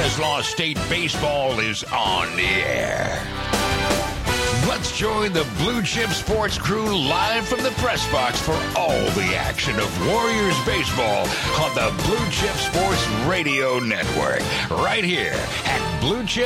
Stanislaus State baseball is on the air. Let's join the Blue Chip Sports crew live from the press box for all the action of Warriors baseball on the Blue Chip Sports Radio Network, right here at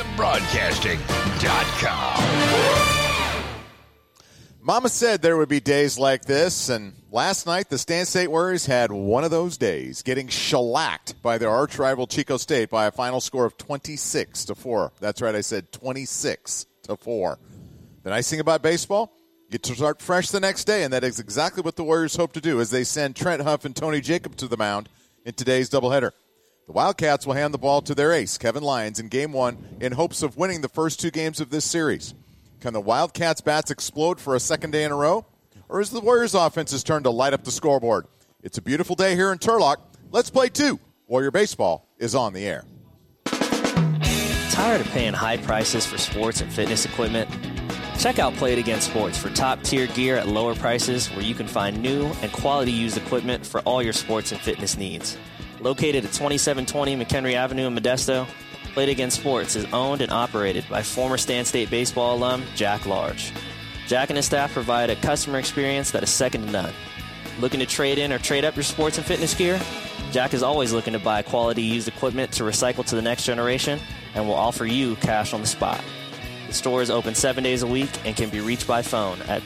BlueChipBroadcasting.com. Mama said there would be days like this, and last night the Stan State Warriors had one of those days, getting shellacked by their arch rival Chico State by a final score of 26-4. That's right, I said 26-4. The nice thing about baseball, you get to start fresh the next day, and that is exactly what the Warriors hope to do as they send Trent Huff and Tony Jacob to the mound in today's doubleheader. The Wildcats will hand the ball to their ace, Kevin Lyons, in Game 1 in hopes of winning the first two games of this series. Can the Wildcats' bats explode for a second day in a row? Or is the Warriors' offense's turn to light up the scoreboard? It's a beautiful day here in Turlock. Let's play two. Warrior Baseball is on the air. Tired of paying high prices for sports and fitness equipment? Check out Play It Again Sports for top-tier gear at lower prices where you can find new and quality used equipment for all your sports and fitness needs. Located at 2720 McHenry Avenue in Modesto, Play It Again Sports is owned and operated by former Stan State baseball alum Jack Large. Jack and his staff provide a customer experience that is second to none. Looking to trade in or trade up your sports and fitness gear? Jack is always looking to buy quality used equipment to recycle to the next generation and will offer you cash on the spot. The store is open 7 days a week and can be reached by phone at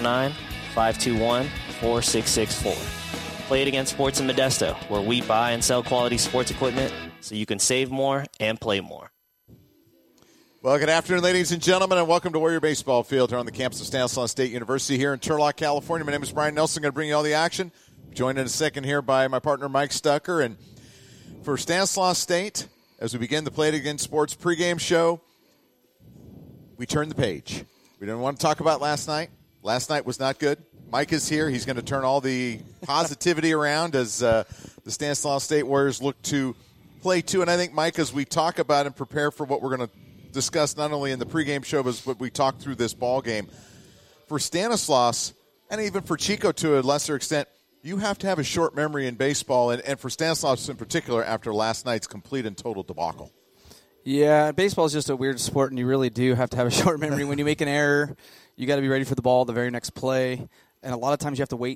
209-521-4664. Play It Again Sports in Modesto, where we buy and sell quality sports equipment so you can save more and play more. Well, good afternoon, ladies and gentlemen, and welcome to Warrior Baseball Field here on the campus of Stanislaus State University here in Turlock, California. My name is Brian Nelson. I'm going to bring you all the action. I'm joined in a second here by my partner, Mike Stucker. And for Stanislaus State, as we begin the Play It Again Sports pregame show, we turn the page. We didn't want to talk about last night. Last night was not good. Mike is here. He's going to turn all the positivity around as the Stanislaus State Warriors look to play two. And I think, Mike, as we talk about and prepare for what we're going to discuss not only in the pregame show, but we talk through this ball game, for Stanislaus and even for Chico to a lesser extent, you have to have a short memory in baseball, and for Stanislaus in particular after last night's complete and total debacle. Yeah, baseball is just a weird sport, and you really do have to have a short memory. When you make an error, you got to be ready for the ball the very next play, and a lot of times you have to wait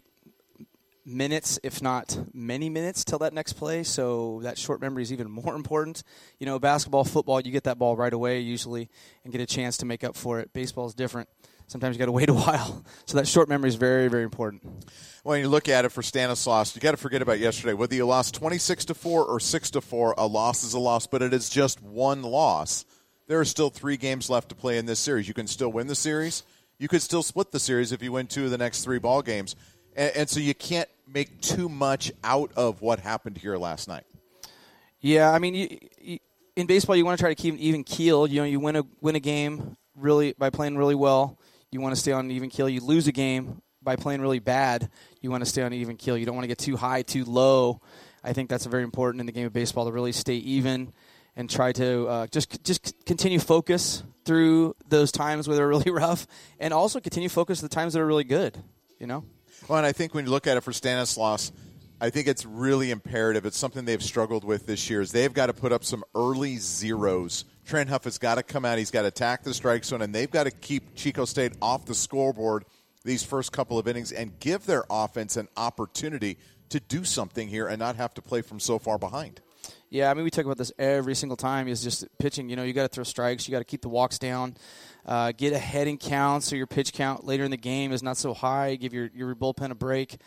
minutes, if not many minutes, till that next play, so that short memory is even more important. You know, basketball, football, you get that ball right away usually and get a chance to make up for it. Baseball is different. Sometimes you got to wait a while. So that short memory is very, very important. When you look at it for Stanislaus, you got to forget about yesterday. Whether you lost 26-4 or 6-4, a loss is a loss, but it is just one loss. There are still 3 games left to play in this series. You can still win the series. You could still split the series if you win 2 of the next 3 ball games. And so you can't make too much out of what happened here last night. Yeah, I mean, in baseball, you want to try to keep an even keel. You know, you win a game really by playing really well. You want to stay on an even keel. You lose a game by playing really bad. You want to stay on an even keel. You don't want to get too high, too low. I think that's very important in the game of baseball to really stay even and try to just continue focus through those times where they're really rough, and also continue focus the times that are really good. You know. Well, and I think when you look at it for Stanislaus, I think it's really imperative. It's something they've struggled with this year is they've got to put up some early zeros. Trent Huff has got to come out. He's got to attack the strike zone, and they've got to keep Chico State off the scoreboard these first couple of innings and give their offense an opportunity to do something here and not have to play from so far behind. Yeah, I mean, we talk about this every single time is just pitching. You know, you got to throw strikes. You got to keep the walks down. Get ahead in count so your pitch count later in the game is not so high. Give your bullpen a break.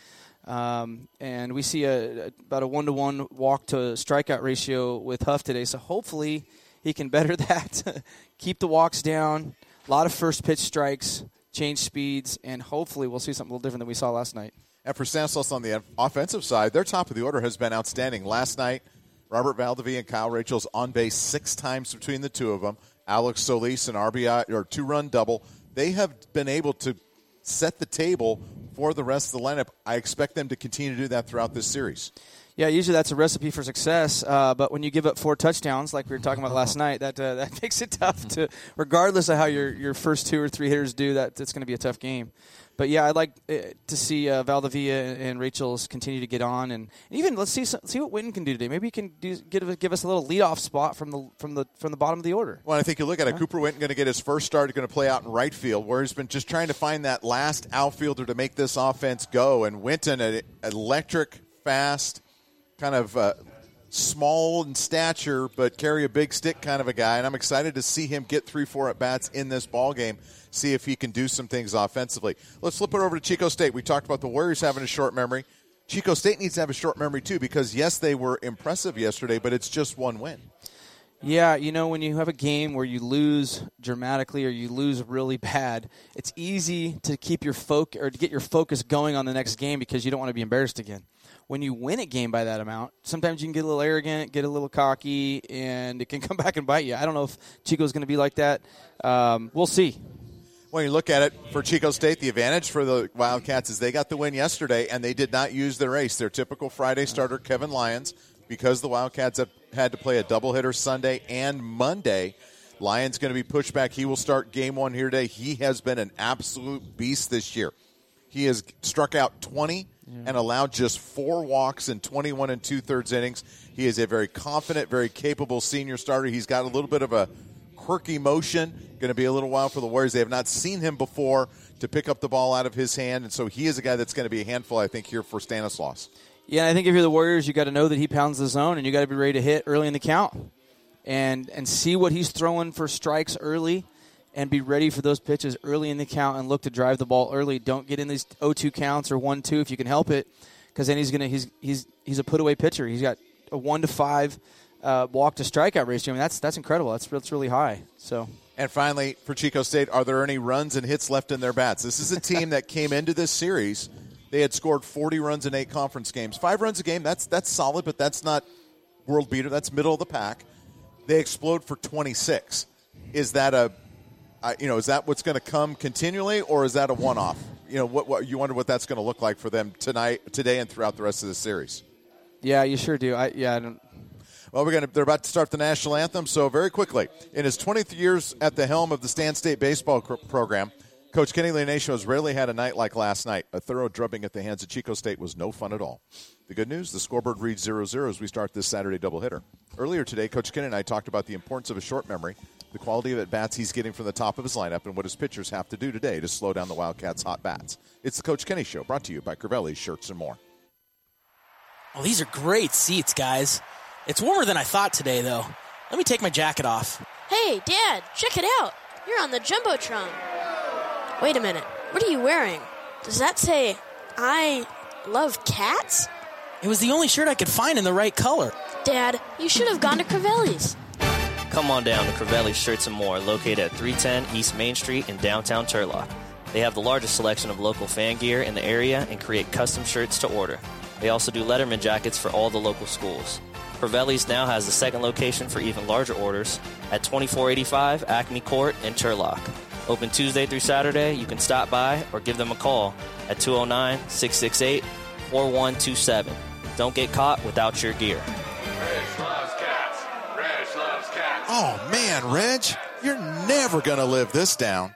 And we see about a 1-to-1 walk to strikeout ratio with Huff today. So hopefully he can better that. Keep the walks down. A lot of first pitch strikes, change speeds, and hopefully we'll see something a little different than we saw last night. And for Stanislaus on the offensive side, their top of the order has been outstanding. Last night, Robert Valdivia and Kyle Rachel's on base 6 times between the two of them. Alex Solis, an RBI or 2-run double. They have been able to set the table for the rest of the lineup. I expect them to continue to do that throughout this series. Yeah, usually that's a recipe for success. But when you give up 4 touchdowns, like we were talking about last night, that makes it tough to, regardless of how your first 2 or 3 hitters do, it's going to be a tough game. But yeah, I'd like to see Valdivia and Rachel's continue to get on, and even let's see what Winton can do today. Maybe he can give us a little leadoff spot from the bottom of the order. Well, I think you look at it. Cooper Winton going to get his first start, going to play out in right field, where he's been just trying to find that last outfielder to make this offense go. And Winton, an electric, fast, kind of small in stature, but carry a big stick kind of a guy. And I'm excited to see him get 3-4 at bats in this ball game. See if he can do some things offensively. Let's flip it over to Chico State. We talked about the Warriors having a short memory. Chico State needs to have a short memory too, because yes, they were impressive yesterday, but it's just one win. Yeah, when you have a game where you lose dramatically or you lose really bad, it's easy to keep your to get your focus going on the next game because you don't want to be embarrassed again. When you win a game by that amount, sometimes you can get a little arrogant, get a little cocky, and it can come back and bite you. I don't know if Chico's going to be like that. We'll see. When you look at it for Chico State, the advantage for the Wildcats is they got the win yesterday, and they did not use their ace. Their typical Friday starter, Kevin Lyons, because the Wildcats had to play a doubleheader Sunday and Monday. Lyons going to be pushed back. He will start game 1 here today. He has been an absolute beast this year. He has struck out 20 and allowed just 4 walks in 21 2/3 innings. He is a very confident, very capable senior starter. He's got a little bit of a quirky motion. Going to be a little while for the Warriors. They have not seen him before to pick up the ball out of his hand, and so he is a guy that's going to be a handful, I think, here for Stanislaus. Yeah, I think if you're the Warriors, you got to know that he pounds the zone, and you got to be ready to hit early in the count, and see what he's throwing for strikes early, and be ready for those pitches early in the count, and look to drive the ball early. Don't get in these 0-2 counts or 1-2 if you can help it, because then he's a put away pitcher. He's got a 1-5 walk to strikeout ratio. I mean, that's incredible. That's really high. So. And finally, for Chico State, are there any runs and hits left in their bats? This is a team that came into this series. They had scored 40 runs in 8 conference games. 5 runs a game, that's solid, but that's not world beater. That's middle of the pack. They explode for 26. Is that is that what's going to come continually, or is that a one-off? What you wonder what that's going to look like for them today, and throughout the rest of the series. Yeah, you sure do. I don't. Well, they're about to start the national anthem, so very quickly. In his 20th years at the helm of the Stan State baseball program, Coach Kenny Leonasio has rarely had a night like last night. A thorough drubbing at the hands of Chico State was no fun at all. The good news, the scoreboard reads 0-0 as we start this Saturday doubleheader. Earlier today, Coach Kenny and I talked about the importance of a short memory, the quality of at-bats he's getting from the top of his lineup, and what his pitchers have to do today to slow down the Wildcats' hot bats. It's the Coach Kenny Show, brought to you by Crivelli's Shirts and More. Oh, these are great seats, guys. It's warmer than I thought today, though. Let me take my jacket off. Hey, Dad, check it out. You're on the Jumbotron. Wait a minute. What are you wearing? Does that say, I love cats? It was the only shirt I could find in the right color. Dad, you should have gone to Crivelli's. Come on down to Crivelli's Shirts and More, located at 310 East Main Street in downtown Turlock. They have the largest selection of local fan gear in the area and create custom shirts to order. They also do Letterman jackets for all the local schools. Crivelli's now has the second location for even larger orders at 2485 Acme Court in Turlock. Open Tuesday through Saturday. You can stop by or give them a call at 209-668-4127. Don't get caught without your gear. Reg loves cats. Reg loves cats. Oh, man, Reg, you're never going to live this down.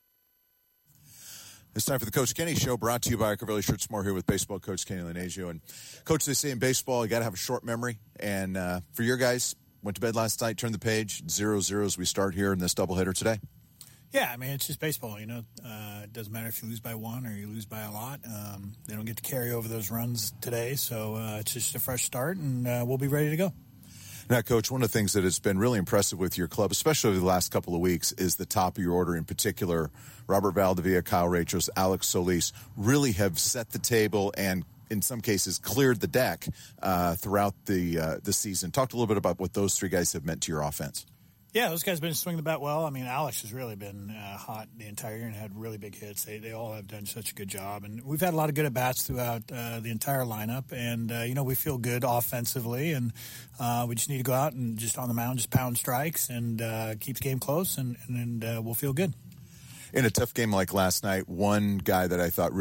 It's time for the Coach Kenny Show, brought to you by Crivelli Shirts More, here with baseball coach Kenny Leonasio. And, Coach, they say in baseball you got to have a short memory. And for your guys, went to bed last night, turned the page, 0-0 as we start here in this doubleheader today. Yeah, I mean, it's just baseball, It doesn't matter if you lose by 1 or you lose by a lot. They don't get to carry over those runs today, so it's just a fresh start, and we'll be ready to go. Now, Coach, one of the things that has been really impressive with your club, especially over the last couple of weeks, is the top of your order in particular. Robert Valdivia, Kyle Rachos, Alex Solis really have set the table and, in some cases, cleared the deck throughout the season. Talk a little bit about what those 3 guys have meant to your offense. Yeah, those guys have been swinging the bat well. I mean, Alex has really been hot the entire year and had really big hits. They all have done such a good job. And we've had a lot of good at-bats throughout the entire lineup. And, we feel good offensively. And we just need to go out and just on the mound, just pound strikes and keep the game close, and we'll feel good. In a tough game like last night, one guy that I thought really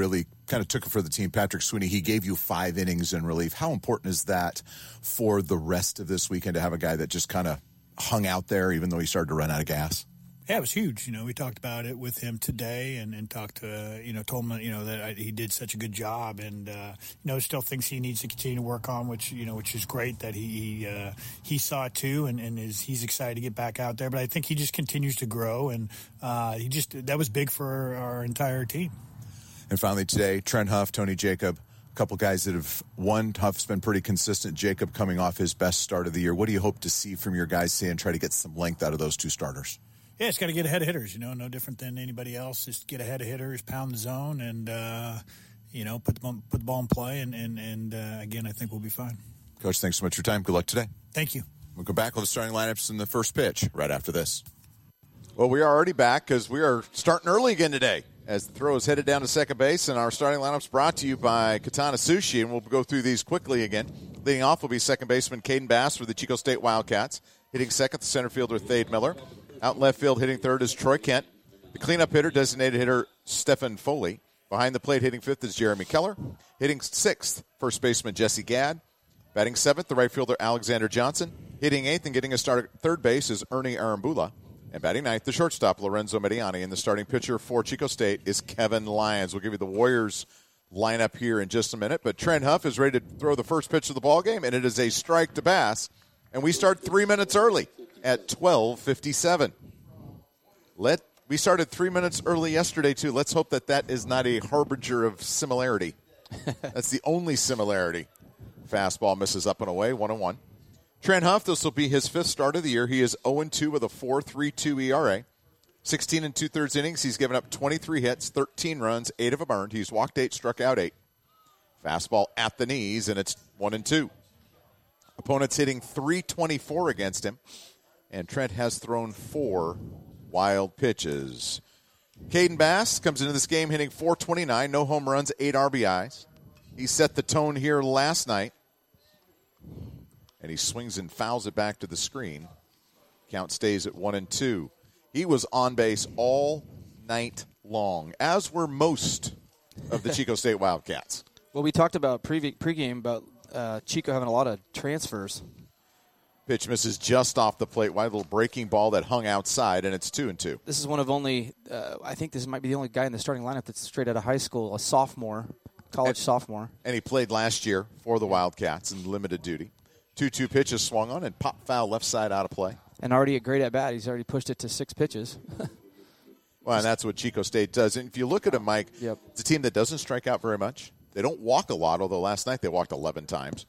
kind of took it for the team. Patrick Sweeney, he gave you 5 innings in relief. How important is that for the rest of this weekend to have a guy that just kind of hung out there even though he started to run out of gas? Yeah, it was huge. We talked about it with him today and talked to, told him, that he did such a good job and, still thinks he needs to continue to work on, which is great that he saw it too and he's excited to get back out there. But I think he just continues to grow and that was big for our entire team. And finally today, Trent Huff, Tony Jacob, a couple guys that have won. Huff's been pretty consistent. Jacob coming off his best start of the year. What do you hope to see from your guys and try to get some length out of those 2 starters? Yeah, it's got to get ahead of hitters, no different than anybody else. Just get ahead of hitters, pound the zone, and, put the ball in play. And again, I think we'll be fine. Coach, thanks so much for your time. Good luck today. Thank you. We'll go back with the starting lineups in the first pitch right after this. Well, we are already back because we are starting early again today as the throw is headed down to second base, and our starting lineups brought to you by Katana Sushi, and we'll go through these quickly again. Leading off will be second baseman Caden Bass for the Chico State Wildcats. Hitting second, the center fielder Thade Miller. Out in left field, hitting third is Troy Kent. The cleanup hitter, designated hitter Stephen Foley. Behind the plate, hitting fifth is Jeremy Keller. Hitting sixth, first baseman Jesse Gadd. Batting seventh, the right fielder Alexander Johnson. Hitting eighth and getting a start at third base is Ernie Arambula. And batting ninth, the shortstop Lorenzo Mediani. And the starting pitcher for Chico State is Kevin Lyons. We'll give you the Warriors lineup here in just a minute. But Trent Huff is ready to throw the first pitch of the ballgame, and it is a strike to Bass. And we start 3 minutes early at 12:57. We started 3 minutes early yesterday, too. Let's hope that is not a harbinger of similarity. That's the only similarity. Fastball misses up and away, 1-1. Trent Huff, this will be his 5th start of the year. He is 0-2 with a 4.32 ERA. 16 2/3 innings. He's given up 23 hits, 13 runs, 8 of them earned. He's walked 8, struck out 8. Fastball at the knees, and it's 1-2. Opponents hitting .324 against him, and Trent has thrown 4 wild pitches. Caden Bass comes into this game hitting .429, no home runs, 8 RBIs. He set the tone here last night, and he swings and fouls it back to the screen. Count stays at 1-2. He was on base all night long, as were most of the Chico State Wildcats. Well, we talked about pregame about Chico having a lot of transfers. Pitch misses just off the plate. Wide little breaking ball that hung outside, and it's 2-2. This is one of only, I think this might be the only guy in the starting lineup that's straight out of high school, a sophomore, college sophomore. And he played last year for the Wildcats in limited duty. 2-2 pitches swung on and pop foul left side out of play. And already a great at bat. He's already pushed it to 6 pitches. Well, and that's what Chico State does. And if you look at him, Mike, It's a team that doesn't strike out very much. They don't walk a lot, although last night they walked 11 times.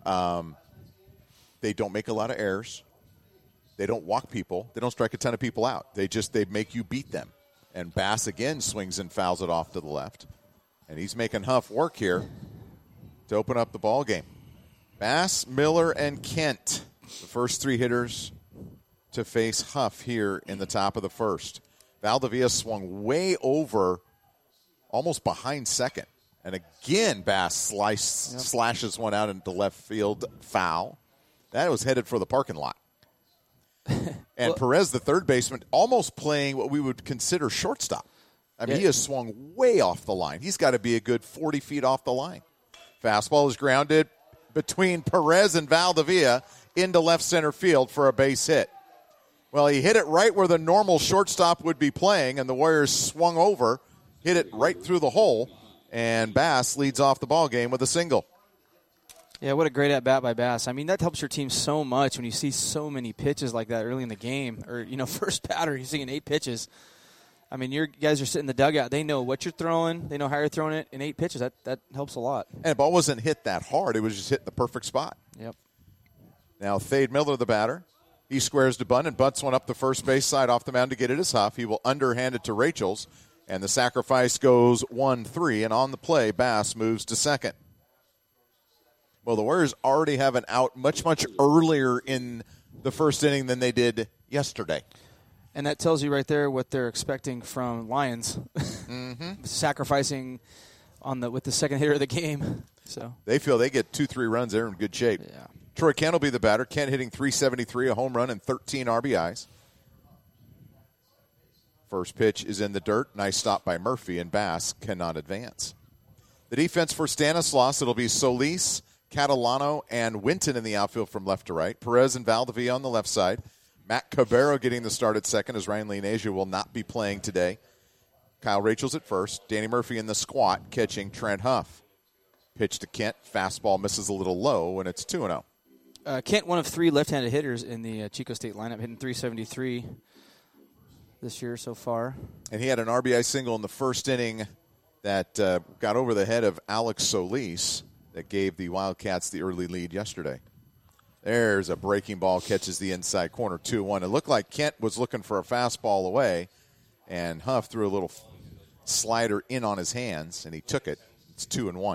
They don't make a lot of errors. They don't walk people. They don't strike a ton of people out. They make you beat them. And Bass again swings and fouls it off to the left. And he's making Huff work here to open up the ball game. Bass, Miller, and Kent, the first 3 hitters to face Huff here in the top of the first. Valdivia swung way over, almost behind second. And again, Bass slashes one out into left field, foul. That was headed for the parking lot. And Perez, the third baseman, almost playing what we would consider shortstop. I mean, he has swung way off the line. He's got to be a good 40 feet off the line. Fastball is grounded between Perez and Valdivia into left center field for a base hit. Well, he hit it right where the normal shortstop would be playing, and the Warriors swung over, hit it right through the hole, and Bass leads off the ball game with a single. Yeah, what a great at-bat by Bass. I mean, that helps your team so much when you see so many pitches like that early in the game. Or, first batter, you're seeing 8 pitches. I mean, your guys are sitting in the dugout. They know what you're throwing. They know how you're throwing it in 8 pitches. That helps a lot. And the ball wasn't hit that hard. It was just hit the perfect spot. Yep. Now, Thade Miller, the batter. He squares to bunt and butts one up the first base side off the mound to get it as Huff. He will underhand it to Rachels, and the sacrifice goes 1-3, and on the play, Bass moves to second. Well, the Warriors already have an out much, much earlier in the first inning than they did yesterday. And that tells you right there what they're expecting from Lions. Sacrificing with the second hitter of the game. So they feel they get 2-3 runs, they're in good shape. Yeah. Troy Kent will be the batter. Kent hitting .373, a home run, and 13 RBIs. First pitch is in the dirt. Nice stop by Murphy, and Bass cannot advance. The defense for Stanislaus, it'll be Solis, Catalano, and Winton in the outfield from left to right. Perez and Valdivia on the left side. Matt Cabrera getting the start at second as Ryan Leonasia will not be playing today. Kyle Rachel's at first. Danny Murphy in the squat catching Trent Huff. Pitch to Kent. Fastball misses a little low, and it's 2-0. Kent, one of 3 left-handed hitters in the Chico State lineup, hitting .373 this year so far. And he had an RBI single in the first inning that got over the head of Alex Solis that gave the Wildcats the early lead yesterday. There's a breaking ball, catches the inside corner, 2-1. It looked like Kent was looking for a fastball away, and Huff threw a little slider in on his hands, and he took it. It's 2-1.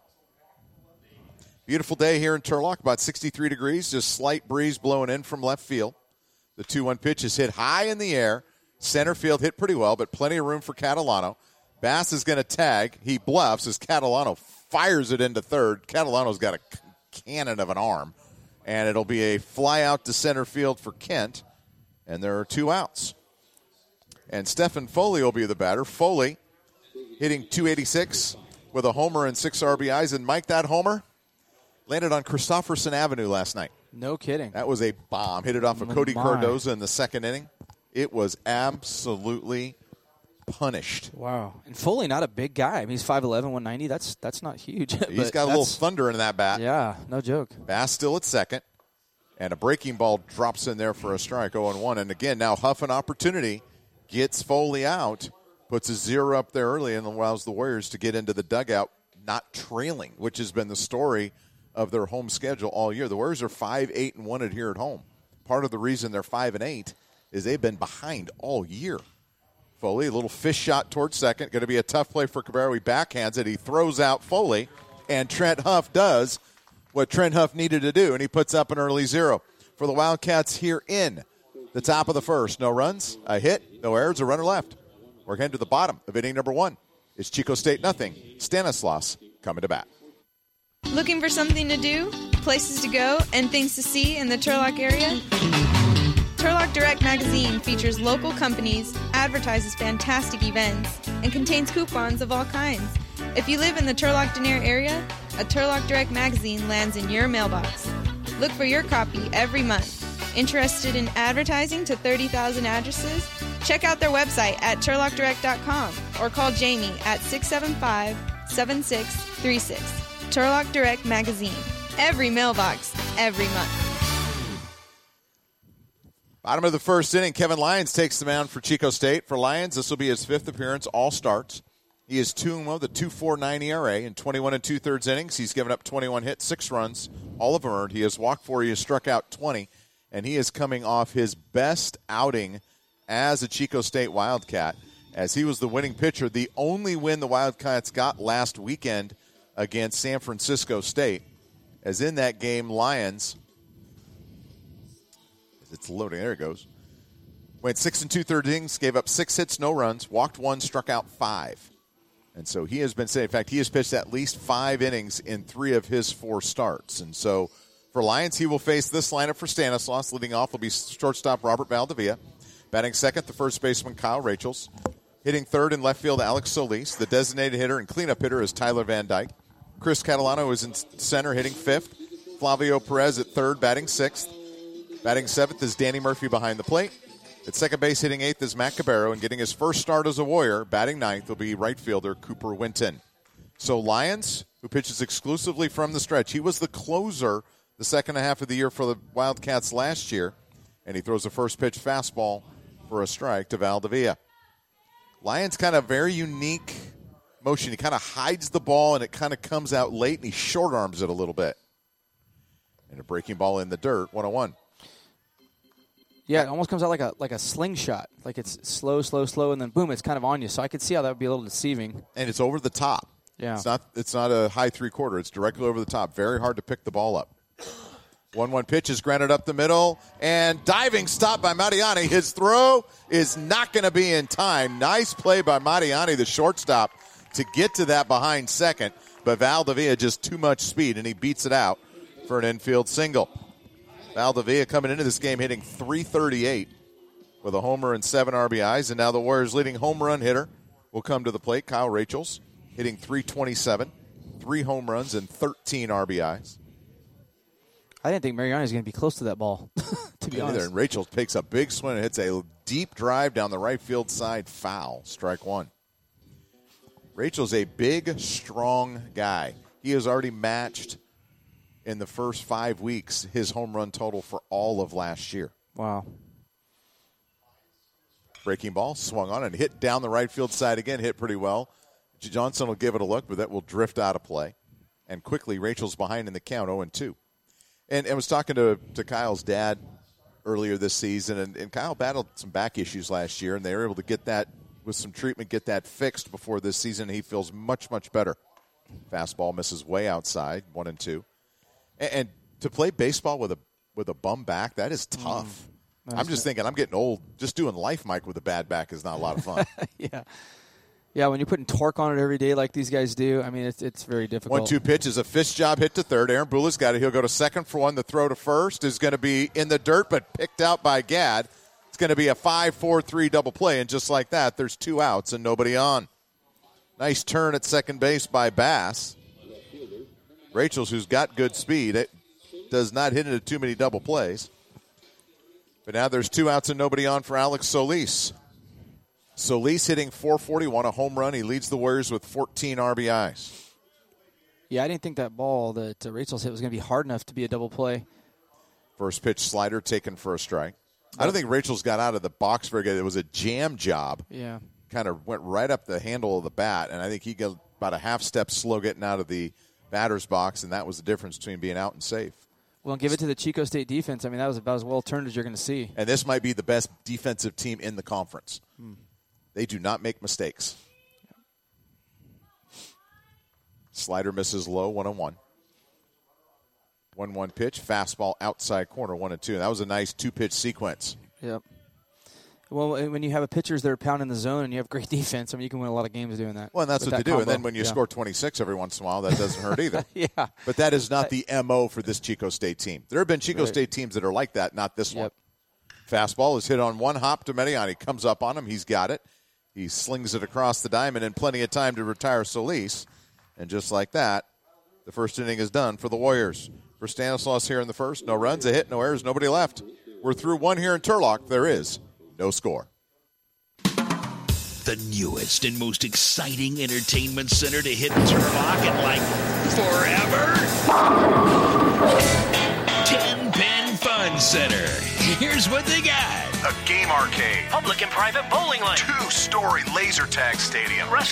Beautiful day here in Turlock, about 63 degrees, just slight breeze blowing in from left field. The 2-1 pitch is hit high in the air. Center field hit pretty well, but plenty of room for Catalano. Bass is going to tag. He bluffs as Catalano fires it into third. Catalano's got a cannon of an arm. And it'll be a fly out to center field for Kent. And there are 2 outs. And Stephen Foley will be the batter. Foley hitting .286 with a homer and 6 RBIs. And, Mike, that homer landed on Christopherson Avenue last night. No kidding. That was a bomb. Hit it off of Cody Cardoza in the second inning. It was absolutely punished. Wow. And Foley, not a big guy. I mean, he's 5'11", 190. That's not huge. He's got a little thunder in that bat. Yeah, no joke. Bass still at second. And a breaking ball drops in there for a strike, 0-1. And again, now Huff an opportunity, gets Foley out, puts a 0 up there early, and allows the Warriors to get into the dugout not trailing, which has been the story of their home schedule all year. The Warriors are 5-8-1 here at home. Part of the reason they're 5-8 is they've been behind all year. Foley, a little fish shot towards second. Going to be a tough play for Cabrera. He backhands it. He throws out Foley, and Trent Huff does what Trent Huff needed to do, and he puts up an early 0 for the Wildcats here in the top of the first. No runs, a hit, no errors, a runner left. We're heading to the bottom of inning number 1. It's Chico State nothing. Stanislaus coming to bat. Looking for something to do, places to go, and things to see in the Turlock area? Turlock Direct magazine features local companies, advertises fantastic events, and contains coupons of all kinds. If you live in the Turlock-Denair area, a Turlock Direct magazine lands in your mailbox. Look for your copy every month. Interested in advertising to 30,000 addresses? Check out their website at turlockdirect.com or call Jamie at 675-7636. Turlock Direct magazine. Every mailbox, every month. Bottom of the first inning, Kevin Lyons takes the mound for Chico State. For Lyons, this will be his 5th appearance, all starts. He is 2-0 with a 2.49 ERA in 21 2/3 innings. He's given up 21 hits, 6 runs, all of them earned. He has walked 4, he has struck out 20, and he is coming off his best outing as a Chico State Wildcat, as he was the winning pitcher, the only win the Wildcats got last weekend against San Francisco State. As in that game, Lyons, it's loading, there it goes, went 6 2/3 innings, gave up 6 hits, no runs, walked 1, struck out 5. And so he has been saying, in fact, he has pitched at least 5 innings in 3 of his 4 starts. And so for Lyons, he will face this lineup for Stanislaus. Leading off will be shortstop Robert Valdivia. Batting second, the first baseman Kyle Rachels. Hitting third in left field, Alex Solis. The designated hitter and cleanup hitter is Tyler Van Dyke. Chris Catalano is in center, hitting 5th. Flavio Perez at third, batting 6th. Batting 7th is Danny Murphy behind the plate. At second base, hitting 8th is Matt Cabrera, and getting his first start as a Warrior, batting 9th, will be right fielder Cooper Winton. So Lyons, who pitches exclusively from the stretch, he was the closer the second half of the year for the Wildcats last year, and he throws a first pitch fastball for a strike to Valdivia. Lyons kind of very unique motion. He kind of hides the ball, and it kind of comes out late, and he short arms it a little bit. And a breaking ball in the dirt, 1-1. Yeah, it almost comes out like a slingshot. Like it's slow, and then boom, it's kind of on you. So I could see how that would be a little deceiving. And it's over the top. Yeah. It's not a high 3/4. It's directly over the top. Very hard to pick the ball up. 1-1 pitch is granted up the middle, and diving stop by Mariani. His throw is not going to be in time. Nice play by Mariani, the shortstop, to get to that behind second. But Valdivia just too much speed, and he beats it out for an infield single. Valdivia coming into this game hitting .338 with a homer and 7 RBIs. And now the Warriors' leading home run hitter will come to the plate, Kyle Rachels, hitting .327. 3 home runs and 13 RBIs. I didn't think Mariani was going to be close to that ball, to be honest. And Rachel takes a big swing and hits a deep drive down the right field side, foul, strike 1. Rachel's a big, strong guy. He has already matched in the first 5 weeks his home run total for all of last year. Wow. Breaking ball, swung on and hit down the right field side again, hit pretty well. Johnson will give it a look, but that will drift out of play. And quickly, Rachel's behind in the count, 0-2. And I was talking to Kyle's dad earlier this season, and Kyle battled some back issues last year, and they were able to get that, with some treatment, get that fixed before this season. He feels much, much better. Fastball misses way outside, 1-2. And to play baseball with a bum back, that is tough. I'm just thinking, I'm getting old. Just doing life, Mike, with a bad back is not a lot of fun. Yeah, when you're putting torque on it every day like these guys do, I mean, it's very difficult. 1-2 pitch is a fist job hit to third. Aaron Bula's got it. He'll go to second for one. The throw to first is going to be in the dirt, but picked out by Gadd. It's going to be a 5-4-3 double play, and just like that, there's 2 outs and nobody on. Nice turn at second base by Bass. Rachel's, who's got good speed, it does not hit into too many double plays. But now there's 2 outs and nobody on for Alex Solis. Solis hitting .441, a home run. He leads the Warriors with 14 RBIs. Yeah, I didn't think that ball that Rachel's hit was going to be hard enough to be a double play. First pitch slider taken for a strike. I don't think Rachel's got out of the box very good. It was a jam job. Yeah. Kind of went right up the handle of the bat, and I think he got about a half step slow getting out of the batter's box, and that was the difference between being out and safe. Well, give it to the Chico State defense. I mean, that was about as well turned as you're going to see. And this might be the best defensive team in the conference. They do not make mistakes. Slider misses low, 1-1. 1-1 pitch, fastball outside corner, 1-2. That was a nice 2-pitch sequence. Yep. Well, when you have a pitchers that are pounding the zone and you have great defense, I mean, you can win a lot of games doing that. Well, and that's what they do. And then when you score 26 every once in a while, that doesn't hurt either. Yeah. But that is not the MO for this Chico State team. There have been Chico State teams that are like that, not this one. Fastball is hit on one hop to Mediani. Comes up on him. He's got it. He slings it across the diamond and plenty of time to retire Solis. And just like that, the first inning is done for the Warriors. For Stanislaus here in the first, no runs, a hit, no errors, nobody left. We're through 1 here in Turlock. There is no score. The newest and most exciting entertainment center to hit Turlock in like forever. 10 Pin Fun Center. Here's what they got. A game arcade. Public and private bowling lane. 2-story laser tag stadium.